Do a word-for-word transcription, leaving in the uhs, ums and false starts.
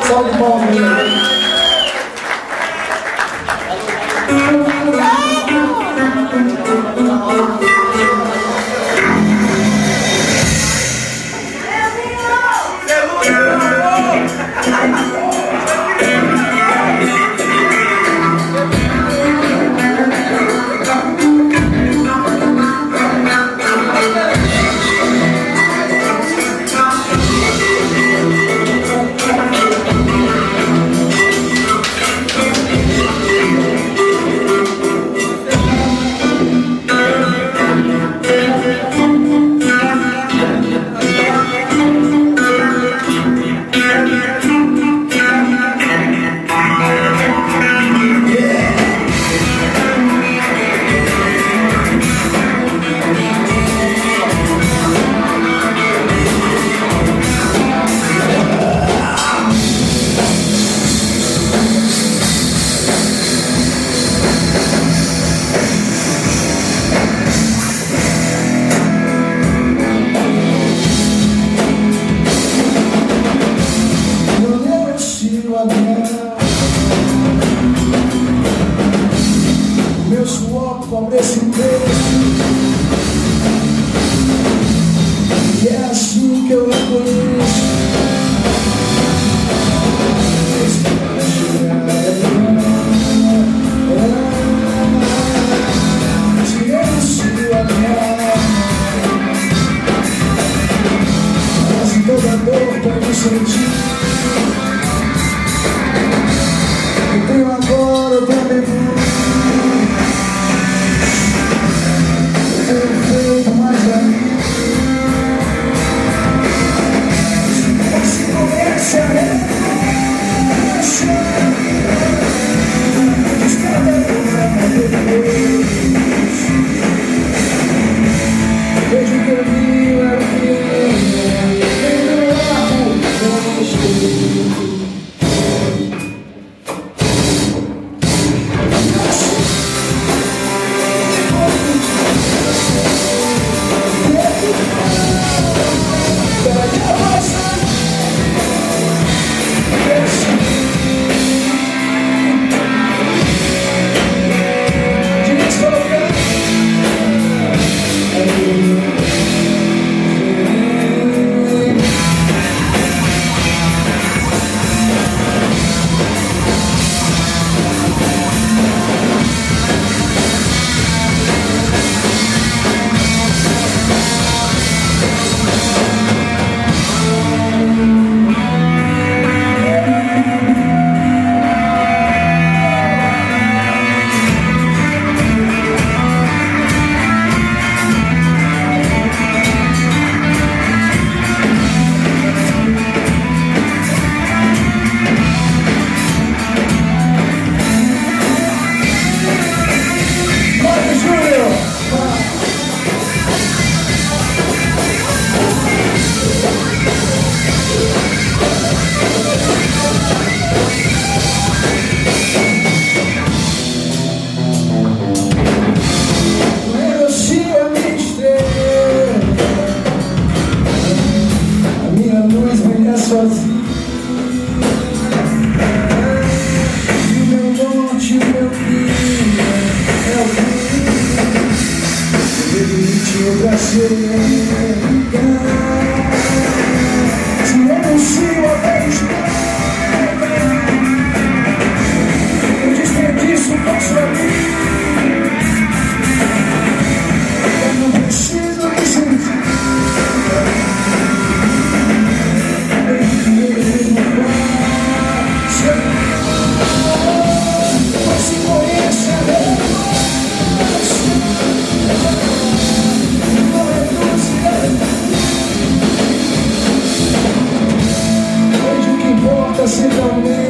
Salve de palmas. Meu suor cobre esse texto, e é assim que eu reconheço. Silencio a guerra, quase toda dor pode sentir. Eu tenho agora, eu também vou. Sozinho, e o meu norte, o meu guia é o fim. Permitiu pra ser se renuncio até estar. Eu desperdiço com sua vida. Eu não preciso me sentir. Sempre alguém